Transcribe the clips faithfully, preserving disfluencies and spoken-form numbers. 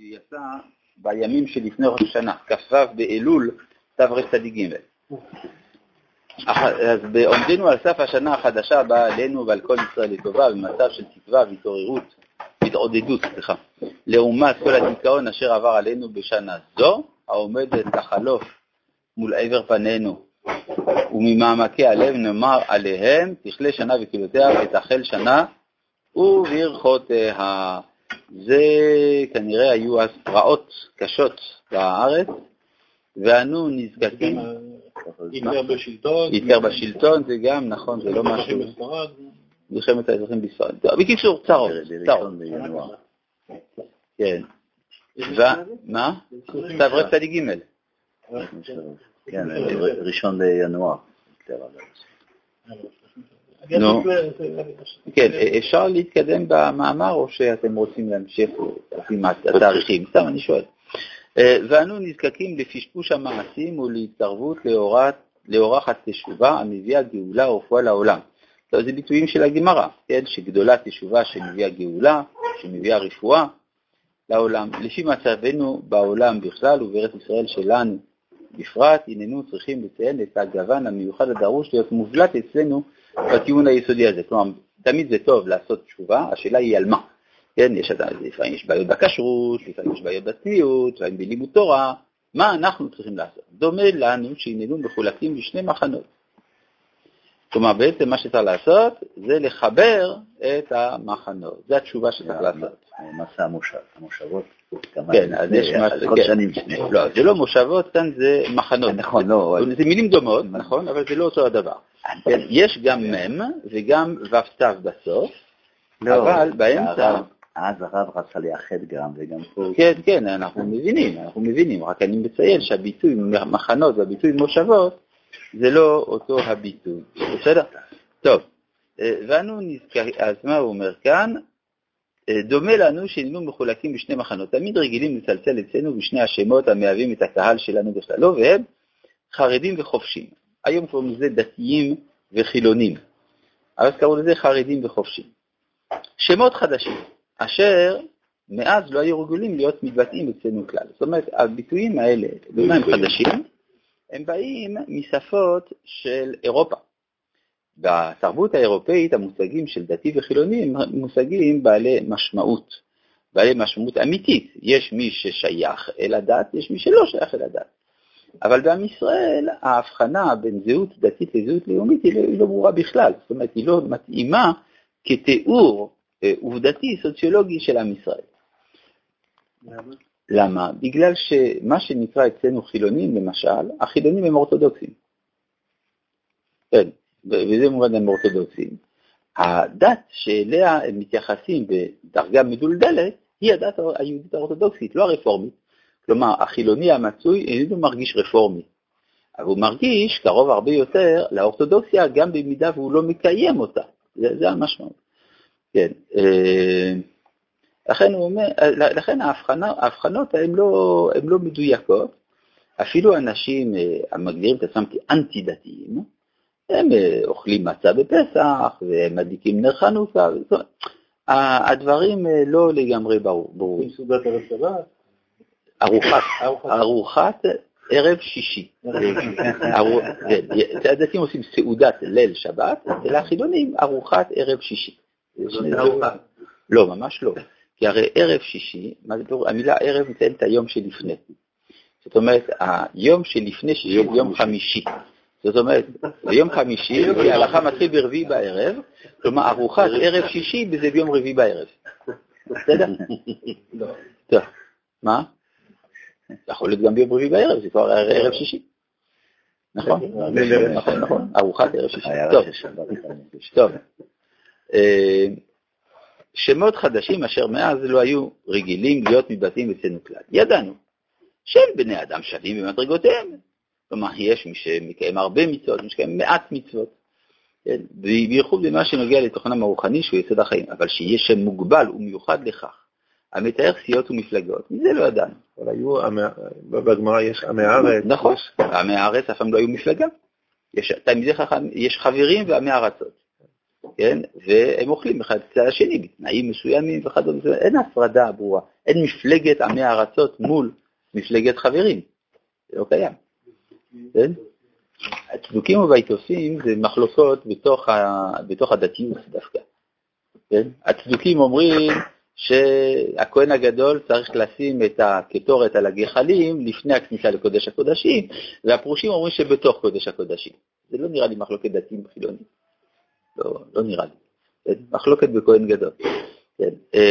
יצא בימים שלפני ראש השנה, כ"ו באלול, תרצ"ג. אז בעומדנו על סף השנה החדשה הבאה עלינו ועל כל ישראל לטובה, במצב של תקווה והתעוררות, התעודדות, סליחה, לעומת כל הדיכאון אשר עבר עלינו בשנה זו, העומדת לחלוף מול עבר פנינו, וממעמקי הלב נאמר עליהם, תכלה שנה וקלותיה ותחל שנה וברכותיה. זה כנראה היו אז פרעות קשות בארץ, ואנו נזקקים... היטלר בשלטון. היטלר בשלטון, זה גם, נכון, זה לא משהו... מלחמת האזרחים בספרד. בקיצור, צרות. צרות. כן. מה? תרצ"ג. כן, ראשון בינואר. נו, כן, אפשר להתקדם במאמר או שאתם רוצים להמשיך עם התאריכים? סתם, אני שואל. ואנו נזקקים לפשפוש המעשים ולהתערבות לאורחת תשובה המביאה גאולה ורפואה לעולם. זה ביטויים של הגמרא, כן, שגדולה תשובה שמביאה גאולה, שמביאה רפואה לעולם. לפי מצבנו בעולם בכלל ובארץ ישראל שלנו בפרט, הננו צריכים לציין את הגוון המיוחד הדרוש להיות מובלט אצלנו בטיעון היסודי הזה. כלומר, תמיד זה טוב לעשות תשובה, השאלה היא על מה. כן, יש, לפעמים יש בעיות בכשרות, לפעמים יש בעיות בצניעות, לפעמים בלימוד תורה. מה אנחנו צריכים לעשות? דומה לנו שהננו מחולקים לשני מחנות. כלומר, בעצם מה שצריך לעשות זה לחבר את המחנות. זו התשובה שצריך לעשות. מסע המושבות. כן, אז יש משהו, לא, זה לא מושבות, כאן זה מחנות. נכון, לא. זה מילים דומות, נכון, אבל זה לא אותו הדבר. יש גם מם וגם ופתיו בסוף, אבל באמצע... אז הרב רצה לייחד גם וגם פה... כן, כן, אנחנו מבינים, אנחנו מבינים, רק אני מציין שהביטוי מחנות והביטוי מושבות, זה לא אותו הביטוי. בסדר? טוב, ואנו נזכר, אז מה הוא אומר כאן? דומה לנו שהיינו מחולקים בשני מחנות. תמיד רגילים לצלצל אצלנו בשני השמות המהווים את הקהל שלנו בכללו, והם חרדים וחופשים. היום קוראים לזה דתיים וחילונים, אבל קראו לזה חרדים וחופשים. שמות חדשים, אשר מאז לא היו רגילים להיות מתבטאים אצלנו כלל. זאת אומרת, הביטויים האלה, במה הם חדשים? הם באים משפות של אירופה. בתרבות האירופאית המושגים של דתי וחילוני הם מושגים בעלי משמעות, בעלי משמעות אמיתית. יש מי ששייך אל הדת, יש מי שלא שייך אל הדת. אבל בעם ישראל ההבחנה בין זהות דתית לזהות לאומית היא לא, היא לא ברורה בכלל. זאת אומרת, היא לא מתאימה כתיאור עובדתי סוציולוגי של עם ישראל. למה? למה? בגלל שמה שנקרא אצלנו חילונים, למשל, החילונים הם אורתודוקסים. כן, וזה מובן הם אורתודוקסים. הדת שאליה הם מתייחסים בדרגה מדולדלת, היא הדת היהודית האורתודוקסית, לא הרפורמית. כלומר, החילוני המצוי איננו מרגיש רפורמי, אבל הוא מרגיש קרוב הרבה יותר לאורתודוקסיה, גם במידה והוא לא מקיים אותה. זה, זה המשמעות. כן. לכן הוא אומר, לכן ההבחנה, ההבחנות הן לא, הן לא מדויקות. אפילו אנשים המגדירים את עצמם כאנטי-דתיים, הם אוכלים מצה בפסח, והם מדליקים נר חנוכה. הדברים לא לגמרי ברור. עם סעודת ערב שבת? ארוחת, ארוחת ערב שישי. הדתיים עושים סעודת ליל שבת, ולחילונים ארוחת ערב שישי. לא, ממש לא. כי הרי ערב שישי, המילה ערב מציינת היום שלפני. זאת אומרת, היום שלפני שישי זה יום חמישי. זאת אומרת, ביום חמישי, ההלכה מתחיל ברביעי בערב, כלומר, ארוחת ערב שישי זה ביום רביעי בערב. בסדר? לא. טוב, מה? יכול להיות גם ביום רביעי בערב, זה כבר ערב שישי. נכון? נכון, נכון. ארוחת ערב שישי. טוב. טוב. שמות חדשים אשר מאז לא היו רגילים להיות מתבטאים אצלנו כלל. ידענו שאין בני אדם שווים במדרגותיהם. כלומר, יש מי שמקיים הרבה מצוות, מי שמקיים מעט מצוות. בייחוד במה שנוגע לתוכנם הרוחני שהוא יסוד החיים. אבל שיש שם מוגבל ומיוחד לכך, המתאר סיעות ומפלגות, מזה לא ידענו. אבל היו, בגמרא יש עמי הארץ. נכון, עמי הארץ אף פעם לא היו מפלגה. יש, תמיד יש חברים ועמי הארצות. כן? והם אוכלים אחד אצל השני בתנאים מסוימים וכדומה, אין הפרדה ברורה, אין מפלגת עמי הארצות מול מפלגת חברים, זה לא קיים. כן? הצדוקים ובייתוסים זה מחלוקות בתוך, ה... בתוך הדתיות דווקא. כן? הצדוקים אומרים שהכהן הגדול צריך לשים את הקטורת על הגחלים לפני הכניסה לקודש הקודשים, והפרושים אומרים שבתוך קודש הקודשים. זה לא נראה לי מחלוקת דתיים חילונים. לא, לא נראה לי. כן? מחלוקת בכהן גדול. כן.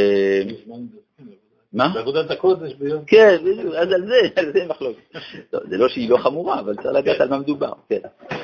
מה? בעבודת הקודש ביום. כן, אז על זה, על זה מחלוקת. זה לא שהיא לא חמורה, אבל צריך לדעת על מה מדובר. כן.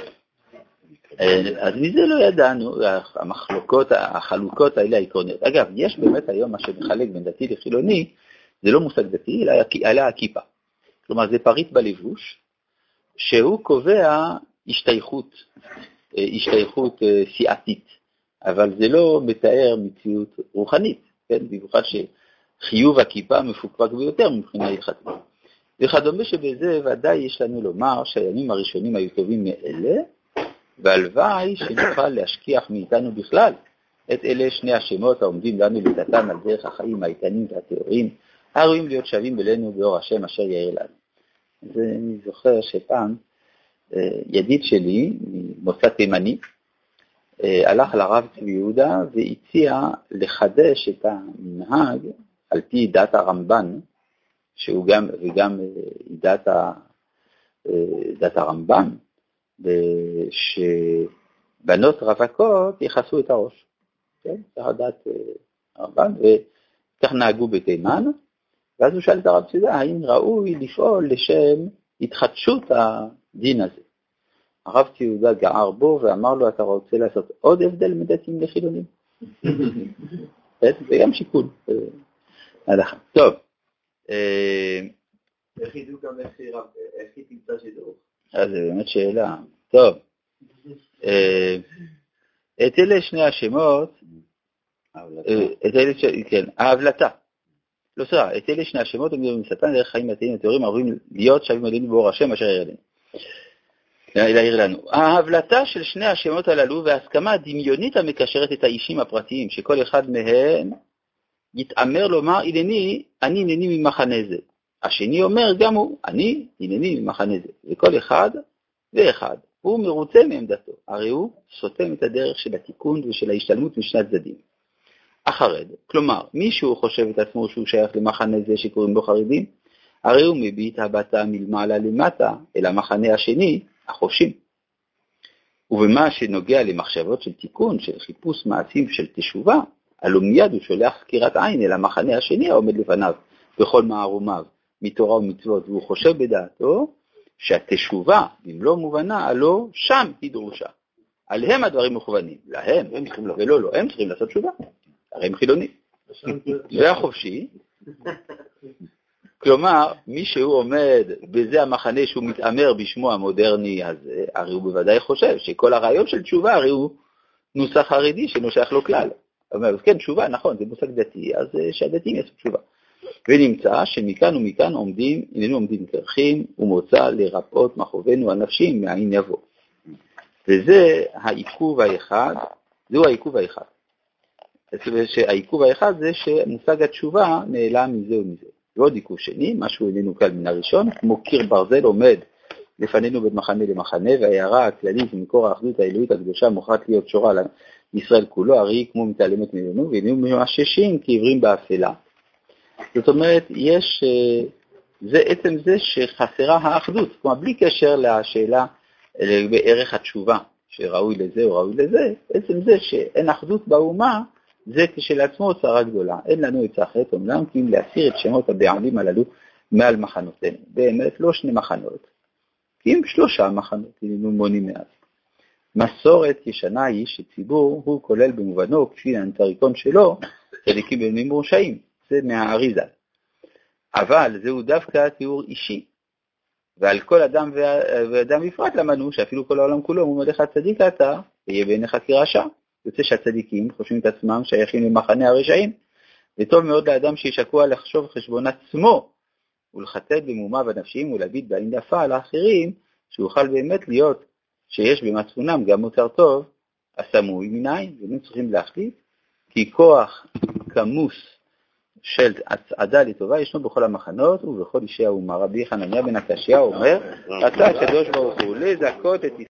אז מזה לא ידענו, המחלוקות, החלוקות האלה העקרוניות. אגב, יש באמת היום מה שמחלק בין דתי לחילוני, זה לא מושג דתי, אלא הכיפה. כלומר, זה פריט בלבוש, שהוא קובע השתייכות, השתייכות סיעתית, אבל זה לא מתאר מציאות רוחנית, כן? במיוחד שחיוב הכיפה מפוקפק ביותר מבחינה הלכתית. וכדומה שבזה ודאי יש לנו לומר שהימים הראשונים היו טובים מאלה, והלוואי שנוכל להשכיח מאיתנו בכלל את אלה שני השמות העומדים לנו לתתן על דרך החיים האיתנים והטהורים, הראויים להיות שווים בינינו באור השם אשר יאיר לנו. אז אני זוכר שפעם ידיד שלי, ממוצא תימני, הלך לרב צבי יהודה והציע לחדש את המנהג על פי דת הרמב"ן, שהוא גם, וגם דת, ה, דת הרמב"ן, שבנות רווקות יחסו את הראש. כן? זה דת הרמב"ן, וכך נהגו בתימן, ואז הוא שאל את הרב צבי, האם ראוי לפעול לשם התחדשות הדין הזה? הרב צבי יהודה גער בו ואמר לו, אתה רוצה לעשות עוד הבדל מדתיים לחילונים? זה גם שיקול. טוב. איך ידעו גם איך היא תמצא שידור? אז זה באמת שאלה. טוב. את אלה שני השמות, את אלה, כן, ההבלטה. לא סליחה, את אלה שני השמות, הם מדברים משטן, דרך חיים מתאים ותיאורים, ערבים להיות שווים עלינו באור השם אשר יאיר לנו. להעיר לנו. ההבלטה של שני השמות הללו וההסכמה הדמיונית המקשרת את האישים הפרטיים, שכל אחד מהם יתאמר לומר, הנני, אני הנני ממחנה זה. השני אומר גם הוא, אני הנני ממחנה זה. וכל אחד ואחד הוא מרוצה מעמדתו, הרי הוא סותם את הדרך של התיקון ושל ההשתלמות משני הצדדים. החרד, כלומר, מישהו חושב את עצמו שהוא שייך למחנה זה שקוראים בו חרדים, הרי הוא מביט הבטה מלמעלה למטה אל המחנה השני, החופשים. ובמה שנוגע למחשבות של תיקון, של חיפוש מעשים של תשובה, הלא מיד הוא שולח סקירת עין אל המחנה השני העומד לפניו, בכל מערומיו, מתורה ומצוות, והוא חושב בדעתו שהתשובה, במלוא מובנה, הלא שם היא דרושה. עליהם הדברים מכוונים, להם, ולא לא, הם צריכים לעשות תשובה, הרי הם חילונים. והחופשי, כלומר, מי שהוא עומד בזה המחנה שהוא מתאמר בשמו המודרני הזה, הרי הוא בוודאי חושב שכל הרעיון של תשובה הרי הוא נוסח חרדי שנושך לו כלל. אומר, כן, תשובה, נכון, זה מושג דתי, אז שהדתיים יעשו תשובה. ונמצא שמכאן ומכאן עומדים, איננו עומדים קרחים, ומוצא לרפאות מחובנו הנפשים מעין יבוא. וזה העיכוב האחד, זהו העיכוב האחד. העיכוב האחד זה שמושג התשובה נעלם מזה ומזה. ועוד עיכוב שני, משהו איננו קל מן הראשון, כמו קיר ברזל עומד לפנינו בין מחנה למחנה, וההערה הכללית ממקור האחדות האלוהית הקדושה מוכרחת להיות שורה לישראל כולו, הרי היא כמו מתעלמת ממנו, ואיננו ממששים כעיוורים באפלה. זאת אומרת, יש, זה עצם זה שחסרה האחדות, כלומר בלי קשר לשאלה בערך התשובה, שראוי לזה או ראוי לזה, עצם זה שאין אחדות באומה, זה כשלעצמו צרה גדולה. אין לנו את אחרת אומנם, כי אם להסיר את שמות הבעלים הללו מעל מחנותינו. באמת לא שני מחנות, כי אם שלושה מחנות, איננו מונים מאז. מסורת ישנה היא שציבור הוא כולל במובנו, כפי הנטריקון שלו, צדיקים בנים מרושעים. זה מהאריזה. אבל זהו דווקא תיאור אישי. ועל כל אדם ואדם בפרט למדנו שאפילו כל העולם כולו הוא מלך הצדיק אתה, ויהיה בעיניך כרשע. יוצא שהצדיקים חושבים את עצמם שייכים למחנה הרשעים, וטוב מאוד לאדם שישקוע לחשוב חשבון עצמו, ולחטט במומיו הנפשיים ולהביט בעין יפה על האחרים, שיוכל באמת להיות שיש במצפונם גם מותר טוב הסמוי מניין, והיינו צריכים להחליט, כי כוח כמוס של הצעדה לטובה ישנו בכל המחנות ובכל אישי האומה. רבי חנניה בן עקשיא אומר, רצה הקדוש ברוך הוא לזכות את